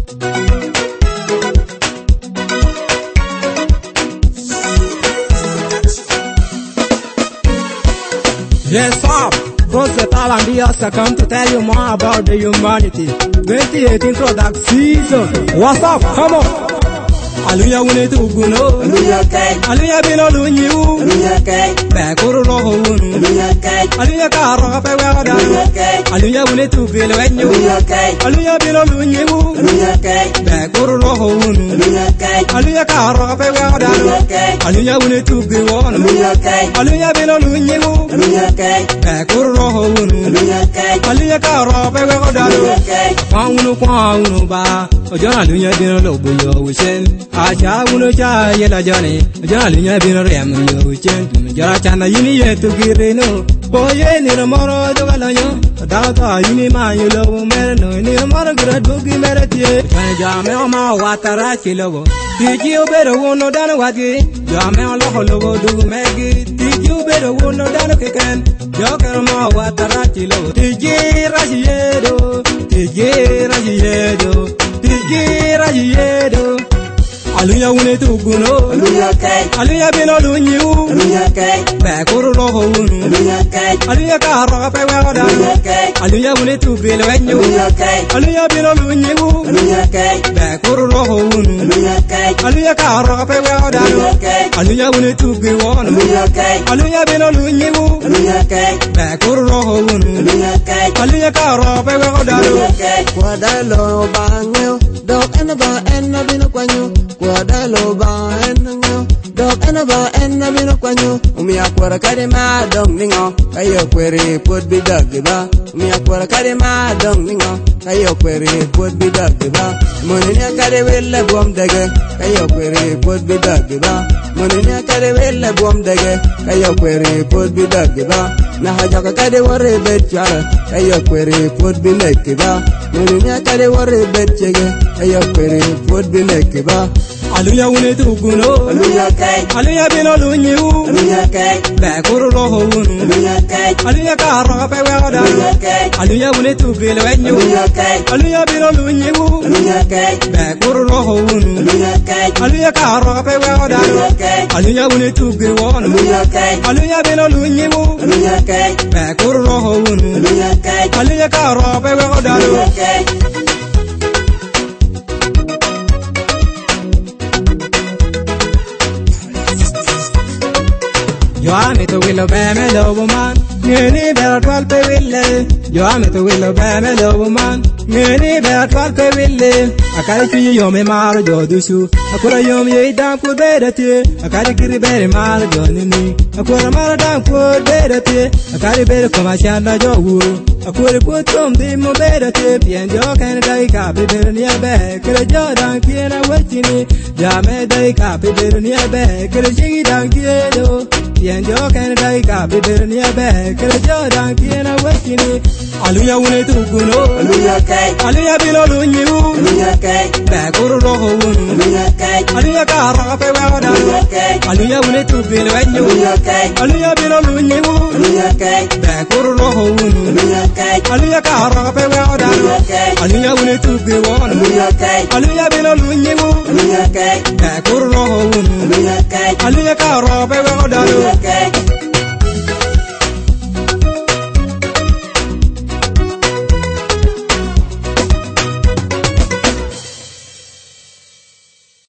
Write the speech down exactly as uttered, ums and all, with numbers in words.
Yes, up. Prophet Alan Diaz come to tell you more about the humanity. twenty eighteen product season. What's up? Come on. Aluya wune tu guno. Aluya kai. Aluya bilo lunyu. Aluya kai. Bekuru roho wunu. Aluya kai. Aluya karo kape wada. Aluya kai. Aluya wune tu bilo wenyu. Aluya kai. Aluya bilo lunyu. Aluya kai. Bekuru roho wunu. Aluya kai. Aluya karo kape wada. Aluya kai. Aluya wune tu bilo. Aluya kai. Aluya bilo lunyu. Aluya kai. Bekuru roho wunu. Aluya kai. Aluya karo kape wada. Aluya kai. Kwa wunu kwa wunu ba. Ojana aluya bilo lobo yo wisen. Acha wunu cha yela jani. Ojana aluya bilo rem yo wisen. Jara chana yini yetu kireno. Boye ni ramoro dogalanyo. Dawta yini ma yulo merno. Ni ramoro gradugi meratie. Jame oma watara chilogo. Tiji ubero wono dano wati. Jame oloho logo dugu megi. Tiji ubero wono dano kiken. Joker ma watara chilogo. Tiji rashi yedo. Tiji rashi yedo. Tiji rashi yedo. Aluya wune tu guno. Aluya kai. Aluya bilo lunyu. Aluya kai. Bekuru roho wunu. Aluya kai. Aluya karo kape wada. Aluya kai. Aluya wune tu bilo wenyu. Aluya kai. Aluya bilo lunyu. Aluya kai. Bekuru roho wunu. Aluya kai. Aluya karo kape wada. Aluya kai. Aluya wune tu bilo. Aluya kai. Aluya bilo lunyu. Aluya kai. Bekuru roho wunu. Aluya kai. Aluya karo kape wada. Aluya kai. Kwadalo banyo, dog and ba and na bino kwanyo. Kwadalo banyo, dog and ba and na bino kwanyo. Umi akwara kare ma dong ningo, kayo kwere put bi dog ba. Umi akwara kare ma dong ningo, kayo kwere put bi dog ba. Monini kare wele bom dege, kayo kwere put bi dog ba. Monini kare wele bom dege, kayo kwere put bi dog ba. Na haja kare wore betchara, kayo kwere put bi nek ba. Monini kare wore betchege, kayo kwere put bi nek ba. Aluya wune tu guno. Aluya kai. Aluya bilo lunyu. Aluya kai. Bekuru roho wunu. Aluya kai. Aluya karo kape wada. Aluya kai. Aluya wune tu bilo wenyu. Aluya kai. Aluya bilo lunyu. Aluya kai. Bekuru roho wunu. Aluya kai. Aluya karo kape wada. Aluya kai. Aluya wune tu bilo. Aluya kai. Aluya bilo lunyu. Aluya kai. Bekuru roho wunu. Aluya kai. Aluya karo kape wada. Aluya kai. Yo ame to willow bame lobo man. Ngeni bera twal pe wille. Yo ame to willow bame lobo man. Ngeni bera twal pe wille. Akari chuyi yo me maro jo dusu. Akura yo me dan ku bera tie. Akari kiri bere maro jo nini. Akura maro dan ku bera tie. Akari bere koma shanda jo wu. Akura putum di mo bera tie. Bien jo kan dai ka be bere ni abe. Kere jo dan kiena wachini. Jame dai ka be bere ni abe. Kere shigi dan kiedo. Bien yo can dai ka bibir ni abe kere jo dan kiena wachini. Aluya wune tu guno. Aluya kai. Aluya bilo lunyu. Aluya kai. Bekuru roho wunu. Aluya kai. Aluya karo kape wada. Aluya kai. Aluya wune tu bilo wenyu. Aluya kai. Aluya bilo lunyu. Aluya kai. Bekuru roho wunu. Aluya kai. Aluya karo kape wada. Aluya kai. Aluya wune tu bilo. Aluya kai. Aluya bilo lunyu. Aluya kai. Bekuru roho wunu. Aluya kai. Aluya karo kape wada. Aluya kai.